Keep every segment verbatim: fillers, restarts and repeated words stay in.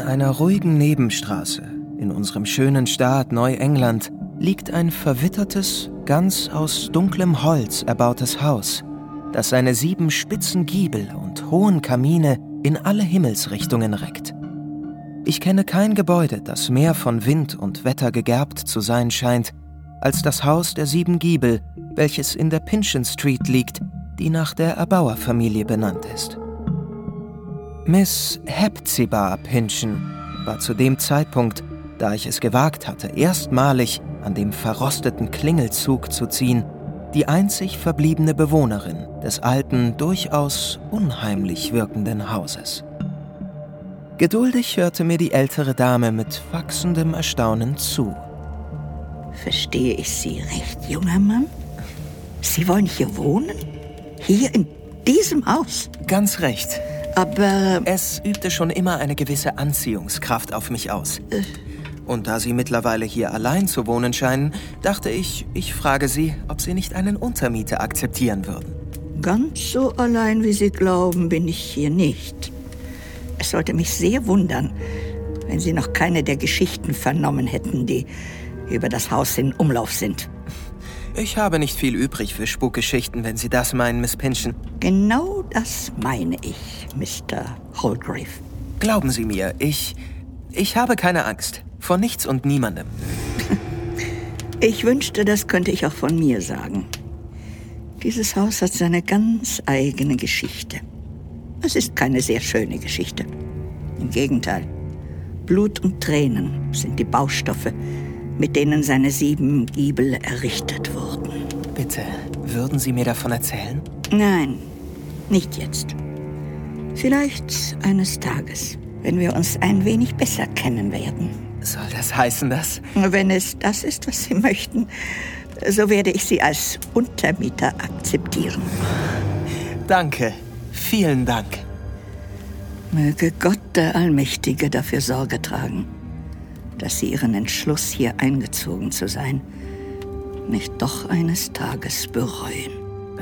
einer ruhigen Nebenstraße in unserem schönen Staat Neuengland liegt ein verwittertes, ganz aus dunklem Holz erbautes Haus, das seine sieben spitzen Giebel und hohen Kamine in alle Himmelsrichtungen reckt. Ich kenne kein Gebäude, das mehr von Wind und Wetter gegerbt zu sein scheint, als das Haus der sieben Giebel, welches in der Pinchin Street liegt, die nach der Erbauerfamilie benannt ist. Miss Hepzibah Pynchon war zu dem Zeitpunkt, da ich es gewagt hatte, erstmalig an dem verrosteten Klingelzug zu ziehen, die einzig verbliebene Bewohnerin des alten, durchaus unheimlich wirkenden Hauses. Geduldig hörte mir die ältere Dame mit wachsendem Erstaunen zu. Verstehe ich Sie recht, junger Mann? Sie wollen hier wohnen? Hier in diesem Haus? Ganz recht. Aber... Es übte schon immer eine gewisse Anziehungskraft auf mich aus. Äh. Und da Sie mittlerweile hier allein zu wohnen scheinen, dachte ich, ich frage Sie, ob Sie nicht einen Untermieter akzeptieren würden. Ganz so allein, wie Sie glauben, bin ich hier nicht. Es sollte mich sehr wundern, wenn Sie noch keine der Geschichten vernommen hätten, die über das Haus in Umlauf sind. Ich habe nicht viel übrig für Spukgeschichten, wenn Sie das meinen, Miss Pynchon. Genau das meine ich, Mister Holgrave. Glauben Sie mir, ich... ich habe keine Angst. Vor nichts und niemandem. Ich wünschte, das könnte ich auch von mir sagen. Dieses Haus hat seine ganz eigene Geschichte. Es ist keine sehr schöne Geschichte. Im Gegenteil. Blut und Tränen sind die Baustoffe, mit denen seine sieben Giebel errichtet wurden. Bitte, würden Sie mir davon erzählen? Nein, nicht jetzt. Vielleicht eines Tages, wenn wir uns ein wenig besser kennen werden. Soll das heißen, dass... Wenn es das ist, was Sie möchten, so werde ich Sie als Untermieter akzeptieren. Danke. Vielen Dank. Möge Gott, der Allmächtige, dafür Sorge tragen, dass Sie Ihren Entschluss, hier eingezogen zu sein, nicht doch eines Tages bereuen.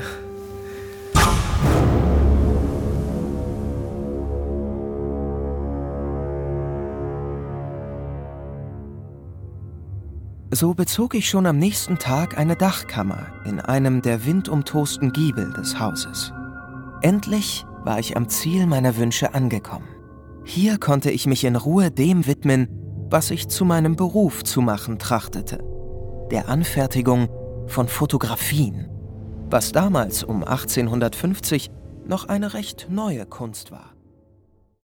So bezog ich schon am nächsten Tag eine Dachkammer in einem der windumtosten Giebel des Hauses. Endlich war ich am Ziel meiner Wünsche angekommen. Hier konnte ich mich in Ruhe dem widmen, was ich zu meinem Beruf zu machen trachtete: der Anfertigung von Fotografien, was damals um achtzehnhundertfünfzig noch eine recht neue Kunst war.